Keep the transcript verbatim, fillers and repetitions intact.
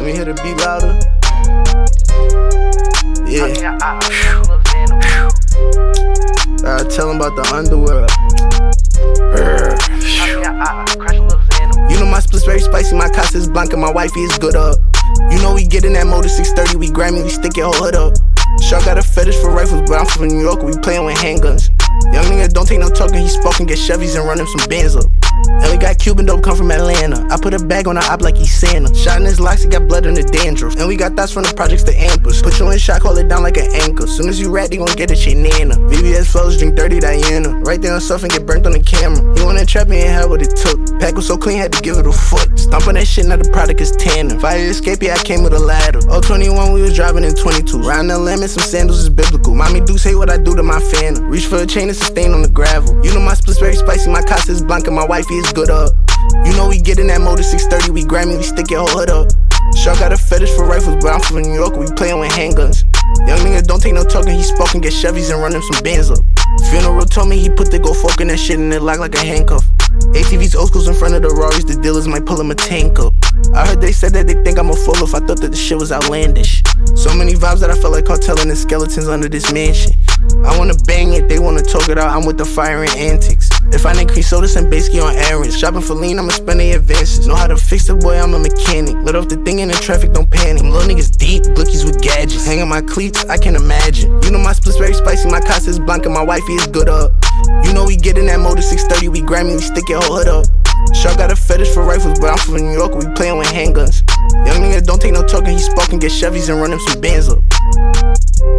Let me hear the beat louder. Yeah. Alright, tell him about the underworld. You know my split's very spicy, my casa is blanca, my wifey is good up. You know we get in that motor six thirty, we Grammy, we stick your whole hood up. Shark got a fetish for rifles, but I'm from New York, we playin' with handguns. Young nigga don't take no talking, he spoken, get Chevys and run him some bands up. And we got Cuban dope come from Atlanta. I put a bag on the op like he's Santa. Shot in his locks, he got blood in the dandruff. And we got thoughts from the projects to Ampas. Put you in shock, hold it down like an anchor. Soon as you rat, they gon' get a shit nana. V V S flows, drink dirty Diana. Right there on stuff and get burnt on the camera. He wanna trap me and had what it took. Pack was so clean, had to give it a foot. Stomping that shit, now the product is tanner. Fire escape, yeah, I came with a ladder. oh twenty-one, we was driving in twenty-two. Riding the lemon, some sandals is biblical. Mommy do say what I do to my fan. Reach for a chain, it's a stain on the gravel. You know my split's very spicy, my casa is blanca, my wifey is good up. You know we get in that motor six thirty, we Grammy, we stick your whole hood up. Shark got a fetish for rifles, but I'm from New York, we playin' with handguns. Young nigga don't take no talking, he spoken, get Chevys and run him some bands up. Funeral told me he put the go fork in that shit and it locked like a handcuff. A T V's old schools in front of the Rarries, the dealers might pull him a tank up. I heard they said that they think I'm a fool if I thought that the shit was outlandish. So many vibes that I felt like cartel and the skeletons under this mansion. I wanna bang it, they wanna talk it out, I'm with the fire and antics. If I increase sodas and basically on errands, shopping for lean, I'ma spend the advances. Know how to fix it, boy, I'm a mechanic. Let off the thing in the traffic, don't panic. Them little niggas deep, blickies with gadgets. Hanging my cleats, I can imagine. You know my split's very spicy, my casa is blanca, my wifey is good up. You know we get in that motor six thirty, we Grammy, we stick your whole hood up. Shark got a fetish for rifles, but I'm from New York, we playin' with handguns. Young nigga don't take no talking, he spoken, get Chevys and run him some bands up.